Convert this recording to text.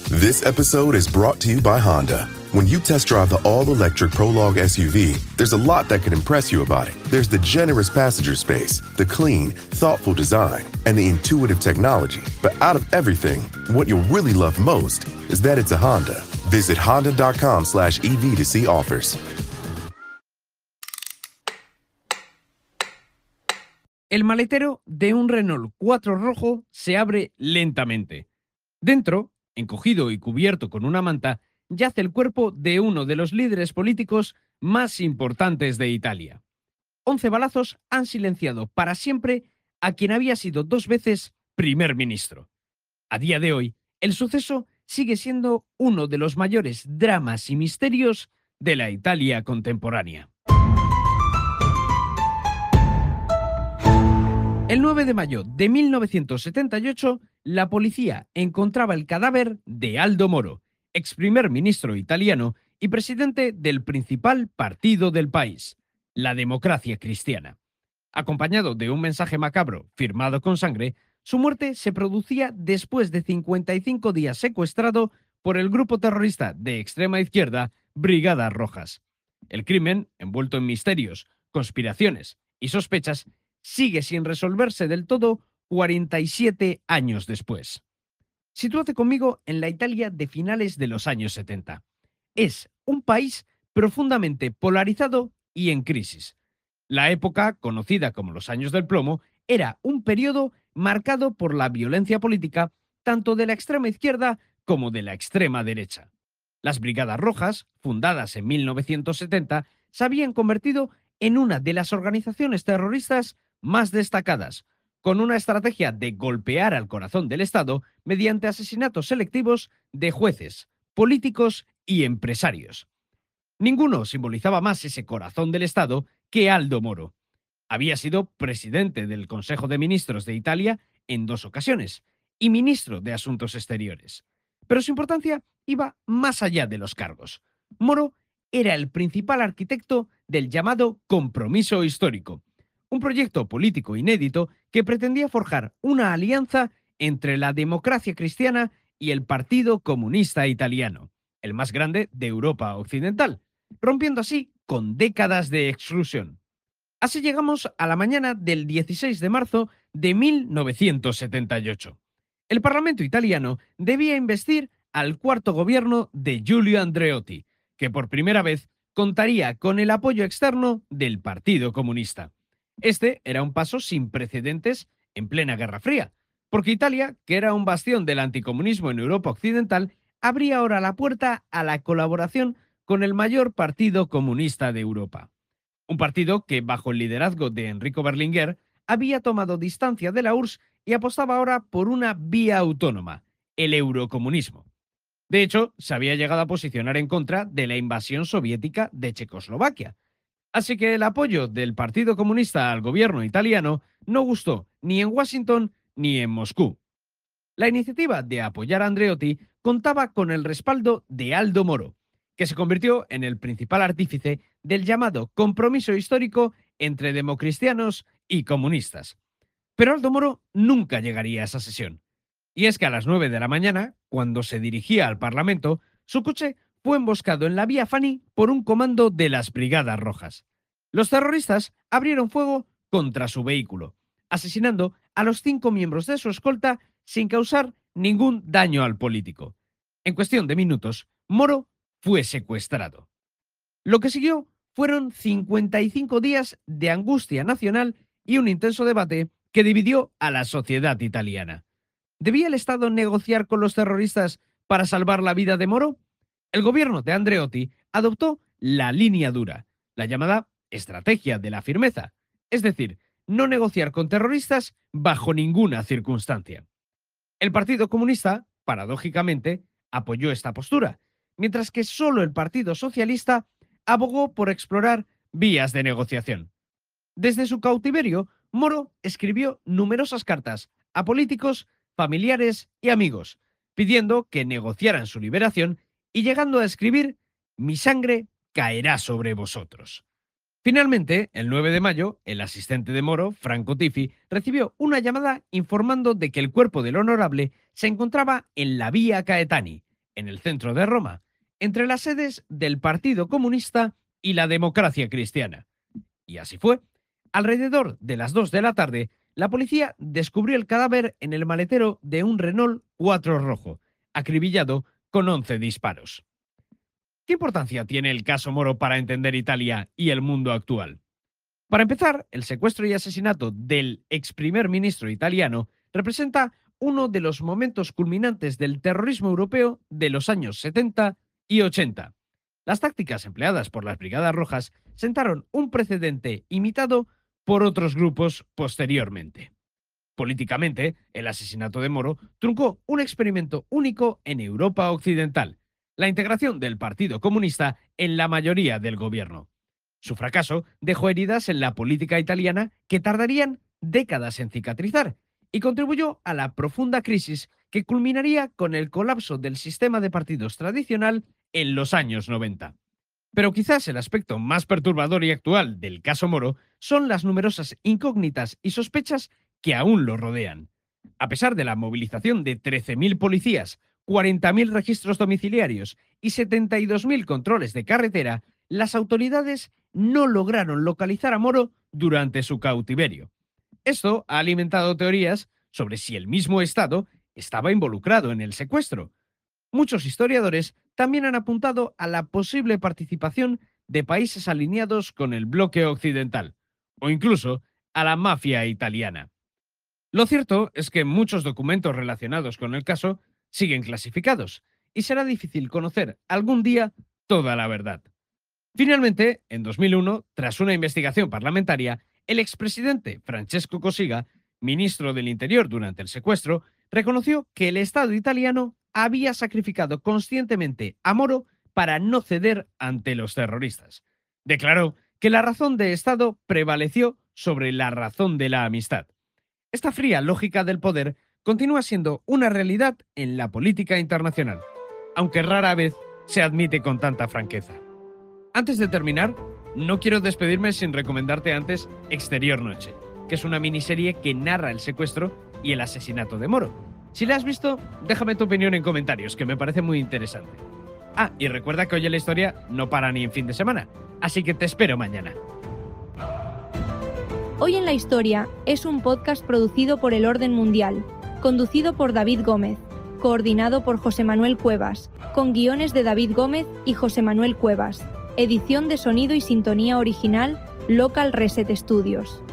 This episode is brought to you by Honda. When you test drive the all-electric Prologue SUV, there's a lot that can impress you about it. There's the generous passenger space, the clean, thoughtful design, and the intuitive technology. But out of everything, what you'll really love most is that it's a Honda. Visit honda.com/EV to see offers. El maletero de un Renault 4 rojo se abre lentamente. Dentro, encogido y cubierto con una manta, yace el cuerpo de uno de los líderes políticos más importantes de Italia. 11 balazos han silenciado para siempre a quien había sido 2 veces primer ministro. A día de hoy, el suceso sigue siendo uno de los mayores dramas y misterios de la Italia contemporánea. El 9 de mayo de 1978, la policía encontraba el cadáver de Aldo Moro, ex primer ministro italiano y presidente del principal partido del país, la Democracia Cristiana. Acompañado de un mensaje macabro firmado con sangre, su muerte se producía después de 55 días secuestrado por el grupo terrorista de extrema izquierda Brigadas Rojas. El crimen, envuelto en misterios, conspiraciones y sospechas, sigue sin resolverse del todo 47 años después. Sitúate conmigo en la Italia de finales de los años 70. Es un país profundamente polarizado y en crisis. La época, conocida como los años del plomo, era un periodo marcado por la violencia política tanto de la extrema izquierda como de la extrema derecha. Las Brigadas Rojas, fundadas en 1970, se habían convertido en una de las organizaciones terroristas más destacadas, con una estrategia de golpear al corazón del Estado mediante asesinatos selectivos de jueces, políticos y empresarios. Ninguno simbolizaba más ese corazón del Estado que Aldo Moro. Había sido presidente del Consejo de Ministros de Italia en 2 ocasiones y ministro de Asuntos Exteriores. Pero su importancia iba más allá de los cargos. Moro era el principal arquitecto del llamado Compromiso Histórico, un proyecto político inédito que pretendía forjar una alianza entre la Democracia Cristiana y el Partido Comunista Italiano, el más grande de Europa Occidental, rompiendo así con décadas de exclusión. Así llegamos a la mañana del 16 de marzo de 1978. El Parlamento italiano debía investir al cuarto gobierno de Giulio Andreotti, que por primera vez contaría con el apoyo externo del Partido Comunista. Este era un paso sin precedentes en plena Guerra Fría, porque Italia, que era un bastión del anticomunismo en Europa Occidental, abría ahora la puerta a la colaboración con el mayor partido comunista de Europa. Un partido que, bajo el liderazgo de Enrico Berlinguer, había tomado distancia de la URSS y apostaba ahora por una vía autónoma, el eurocomunismo. De hecho, se había llegado a posicionar en contra de la invasión soviética de Checoslovaquia. Así que el apoyo del Partido Comunista al gobierno italiano no gustó ni en Washington ni en Moscú. La iniciativa de apoyar a Andreotti contaba con el respaldo de Aldo Moro, que se convirtió en el principal artífice del llamado compromiso histórico entre democristianos y comunistas. Pero Aldo Moro nunca llegaría a esa sesión. Y es que a las 9 de la mañana, cuando se dirigía al Parlamento, su coche fue emboscado en la vía Fani por un comando de las Brigadas Rojas. Los terroristas abrieron fuego contra su vehículo, asesinando a los 5 miembros de su escolta sin causar ningún daño al político. En cuestión de minutos, Moro fue secuestrado. Lo que siguió fueron 55 días de angustia nacional y un intenso debate que dividió a la sociedad italiana. ¿Debía el Estado negociar con los terroristas para salvar la vida de Moro? El gobierno de Andreotti adoptó la línea dura, la llamada estrategia de la firmeza, es decir, no negociar con terroristas bajo ninguna circunstancia. El Partido Comunista, paradójicamente, apoyó esta postura, mientras que solo el Partido Socialista abogó por explorar vías de negociación. Desde su cautiverio, Moro escribió numerosas cartas a políticos, familiares y amigos, pidiendo que negociaran su liberación y llegando a escribir: «Mi sangre caerá sobre vosotros». Finalmente, el 9 de mayo, el asistente de Moro, Franco Tifi, recibió una llamada informando de que el cuerpo del honorable se encontraba en la Vía Caetani, en el centro de Roma, entre las sedes del Partido Comunista y la Democracia Cristiana. Y así fue. Alrededor de las 2 de la tarde, la policía descubrió el cadáver en el maletero de un Renault 4 rojo, acribillado con 11 disparos. ¿Qué importancia tiene el caso Moro para entender Italia y el mundo actual? Para empezar, el secuestro y asesinato del ex primer ministro italiano representa uno de los momentos culminantes del terrorismo europeo de los años 70 y 80. Las tácticas empleadas por las Brigadas Rojas sentaron un precedente imitado por otros grupos posteriormente. Políticamente, el asesinato de Moro truncó un experimento único en Europa Occidental, la integración del Partido Comunista en la mayoría del gobierno. Su fracaso dejó heridas en la política italiana que tardarían décadas en cicatrizar y contribuyó a la profunda crisis que culminaría con el colapso del sistema de partidos tradicional en los años 90. Pero quizás el aspecto más perturbador y actual del caso Moro son las numerosas incógnitas y sospechas que aún lo rodean. A pesar de la movilización de 13.000 policías, 40.000 registros domiciliarios y 72.000 controles de carretera, las autoridades no lograron localizar a Moro durante su cautiverio. Esto ha alimentado teorías sobre si el mismo Estado estaba involucrado en el secuestro. Muchos historiadores también han apuntado a la posible participación de países alineados con el bloque occidental, o incluso a la mafia italiana. Lo cierto es que muchos documentos relacionados con el caso siguen clasificados, y será difícil conocer algún día toda la verdad. Finalmente, en 2001, tras una investigación parlamentaria, el expresidente Francesco Cossiga, ministro del Interior durante el secuestro, reconoció que el Estado italiano había sacrificado conscientemente a Moro para no ceder ante los terroristas. Declaró que la razón de Estado prevaleció sobre la razón de la amistad. Esta fría lógica del poder continúa siendo una realidad en la política internacional, aunque rara vez se admite con tanta franqueza. Antes de terminar, no quiero despedirme sin recomendarte antes Exterior Noche, que es una miniserie que narra el secuestro y el asesinato de Moro. Si la has visto, déjame tu opinión en comentarios, que me parece muy interesante. Ah, y recuerda que Hoy en la Historia no para ni en fin de semana, así que te espero mañana. Hoy en la Historia es un podcast producido por El Orden Mundial, conducido por David Gómez, coordinado por José Manuel Cuevas, con guiones de David Gómez y José Manuel Cuevas, edición de sonido y sintonía original Local Reset Studios.